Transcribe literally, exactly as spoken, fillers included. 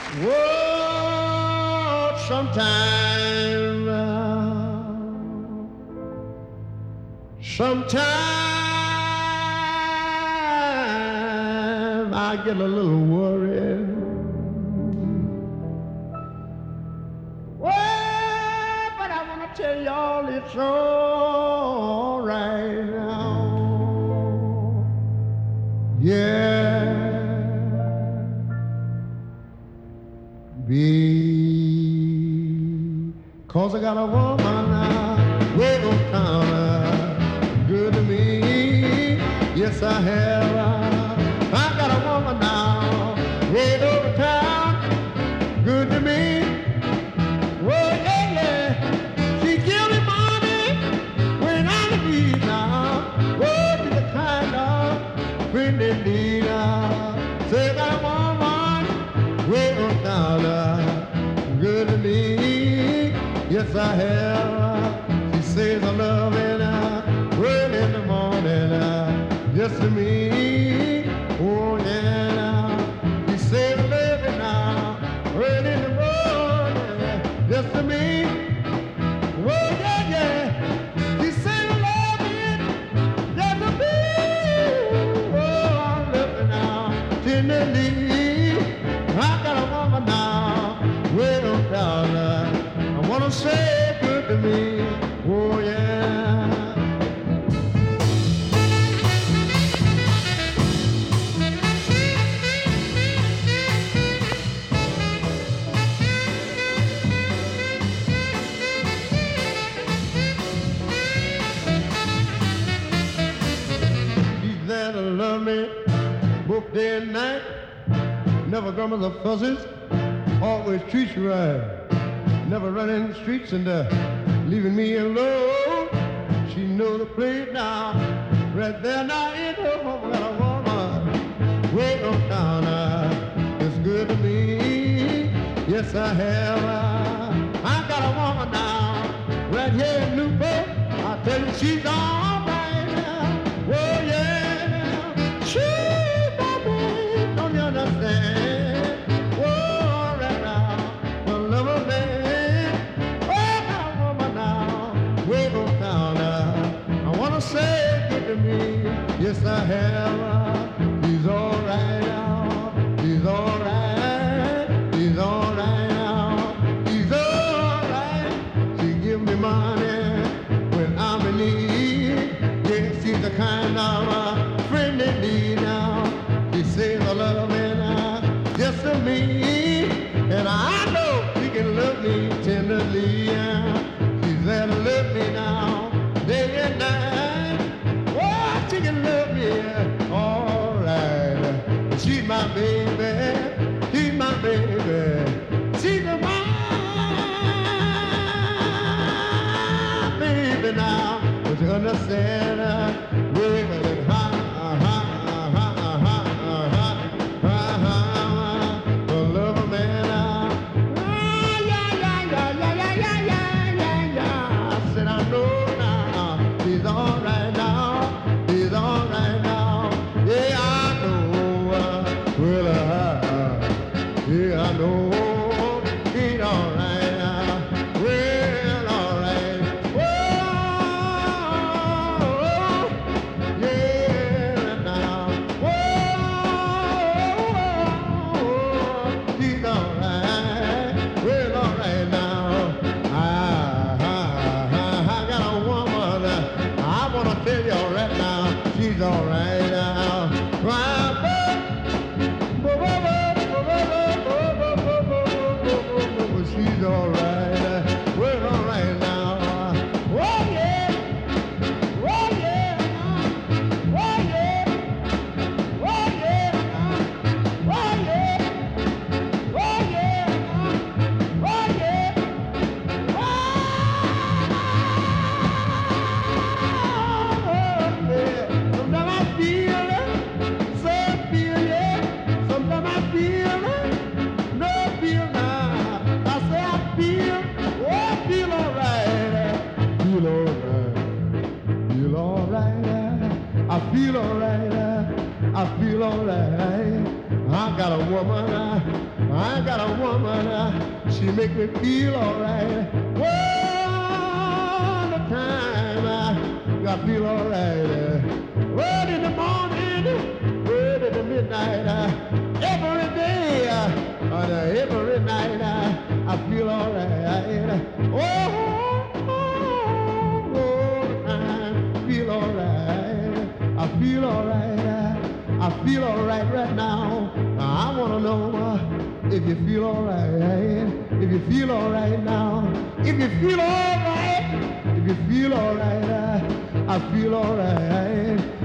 Whoa, sometime, uh, sometime I get a little worried. Well, but I want to tell y'all it's all right now. Yeah. Because I got a woman now, way on town, uh, good to me. Yes, I have. uh, I got a woman now, way over town, good to me. Well, yeah, yeah. She give me money when I'm in need now. Oh, she's the kind of friend indeed. uh, Say I got a woman, way on town, uh, good to me. Yes, I have. She says I love it uh, early in the morning, uh, just to me. Oh, yeah. She says I love it now, early in the morning, just to me. Oh, yeah, yeah. She says I love it, just to me. Oh, I love it now, tenderly. I got a woman now, way on down. Uh, I wanna say good to me, oh yeah. She's there to love me, both day and night. Never grumbles or fusses, always treats you right. Never running the streets and uh, leaving me alone. She know the place now, right there now in her home. Got a woman way on town, uh, it's good to me. Yes, I have. Uh, I got a woman now, right here in Newport. I tell you, she's all right. Uh, oh yeah, she's my baby, don't you understand? Oh, right now, the love of man. Say good to me, yes I have. uh, He's all right now, he's all right, he's all right now, he's all right. She give me money when I'm in need. Yes, she's the kind of uh, friend in need now. She says I love me now, just to me, and I know she can love me tenderly. Yeah. She's there to love me now, day and night. She can love me all right. She's my baby, she's my baby, she's my baby now. But you understand, uh, baby, that ha ha ha ha ha ha ha ha. The love of man now. Ah, yeah, yeah, yeah, yeah, yeah, yeah, yeah, yeah, yeah. I said I know now, she's all right now. He's all right now. Yeah, I know. Uh, well, uh, yeah, I know. He's all right now. Well, all right. Whoa, yeah, now. Whoa, he's all right. Well, all right now. I, I, I, I got a woman. Uh, I wanna tell you right now. She's all right now. She's all right. We're all right now. Oh yeah. Oh yeah. Oh yeah. Oh yeah. Oh yeah. Oh yeah. Oh yeah. Sometimes I feel it, so feel it. Sometimes I feel it, no feel now. I say I feel, oh I feel alright, feel alright, feel alright. I feel alright, I feel alright. I got a woman I got a woman, uh, she make me feel alright. All the time I got feel alright. Early in the morning, early in the midnight, uh, every day, uh, and, uh, every night uh, I feel alright. Oh, oh, all the time, feel alright. I feel alright. Uh, I feel alright right now. I wanna know uh, if you feel alright. If you feel alright now. If you feel alright. If you feel alright. Uh, I feel alright.